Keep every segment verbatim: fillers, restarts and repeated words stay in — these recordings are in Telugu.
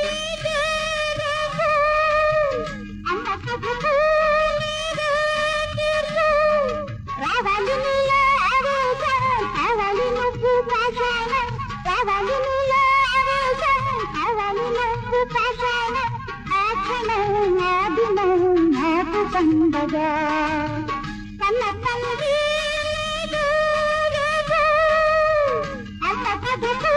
పండగా కన్న తల్లి అన్న కథకు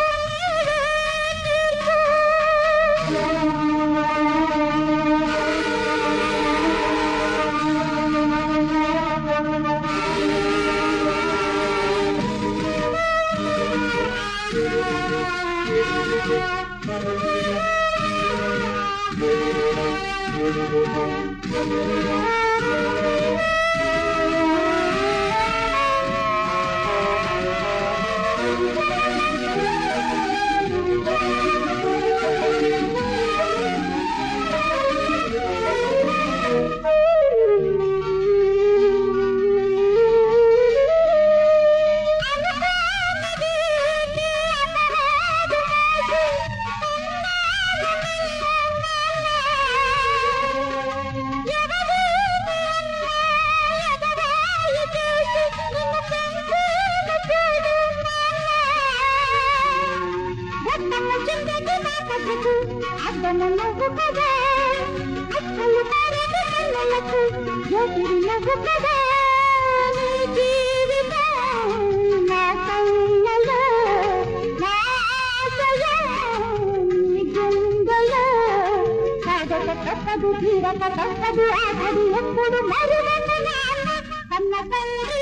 తప్పదు తీరక తప్పదు ఆగదు ఎప్పుడు మరువన్న నాన్న కన్న తల్లి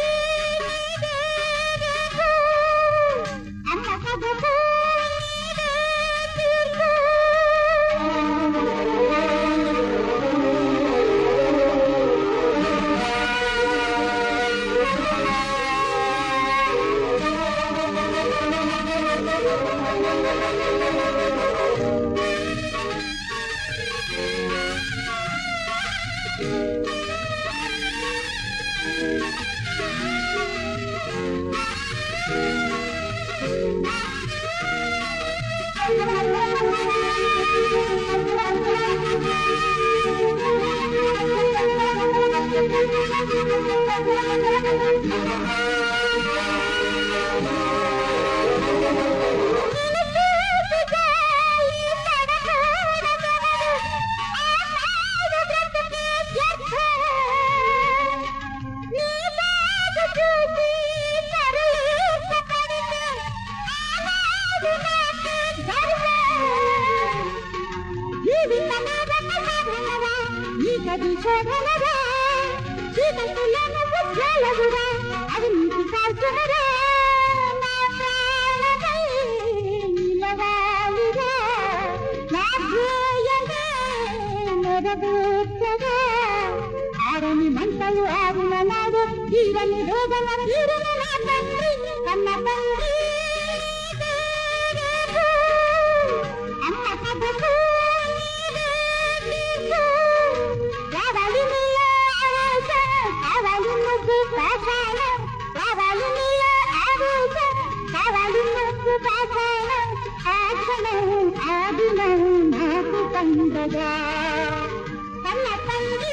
అన్న కథకు ఆరని మంటలు ఆరిన నాడు తీరని రోగల తీరని నా తండ్రి కన్న తండ్రి అన్న కథకు రావాలి నీలో ఆవేశం కావాలి ముగ్గు పాఠాలం రావాలి నీలో ఆవేశం కావాలి ముగ్గు పాఠాలం ఆ క్షణం ఆ దినం నాకు పండగ కన్న తండ్రి